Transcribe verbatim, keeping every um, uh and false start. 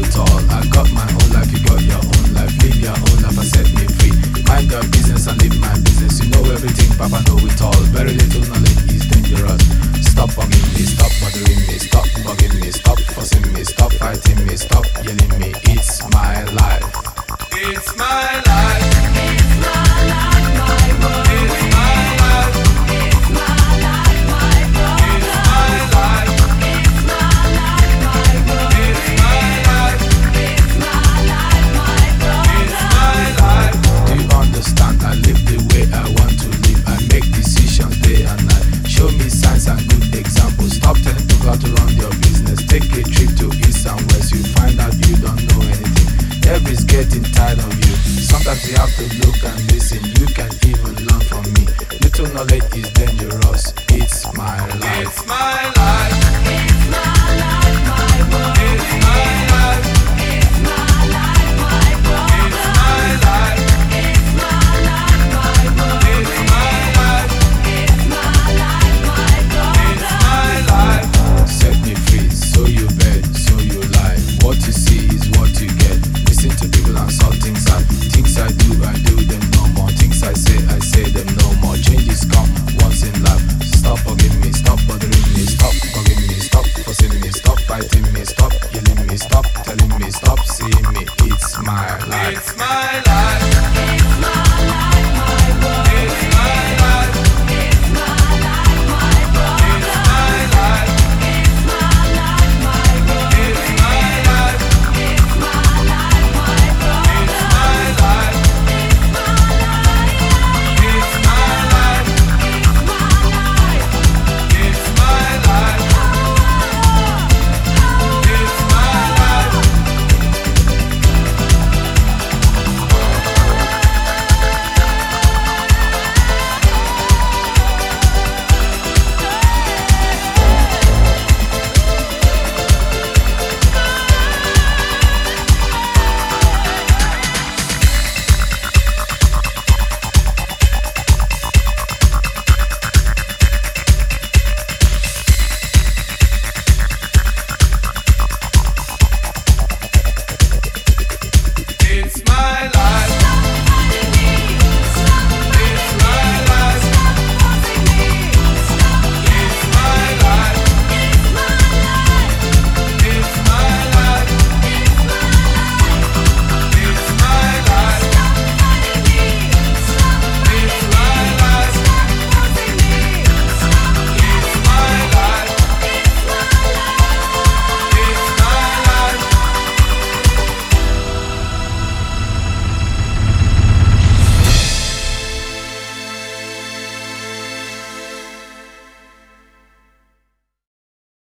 it all. I got my own life, you got your own life. Live your own life and set me free. Mind your business and live my business. You know everything, Papa know it all. Very little knowledge is dangerous. Stop bugging me, stop bothering me, stop bugging me, stop fussing me, stop fighting me, stop yelling me. It's my life. It's my life. It's my life, my world. It's my life. It's my life, my world. It's my life. It's my life, my world. It's my life. It's my life, my world. It's my life. Do you understand? I live the way I want to live. I make decisions day and night. Show me signs and good examples. Stop telling people how to run your business. Take a trip to east and west. You find out you don't know anything. Everybody's getting tired of you. Sometimes you have to look and listen. You can even learn from me. Little knowledge is dangerous. It's my life. It's my life.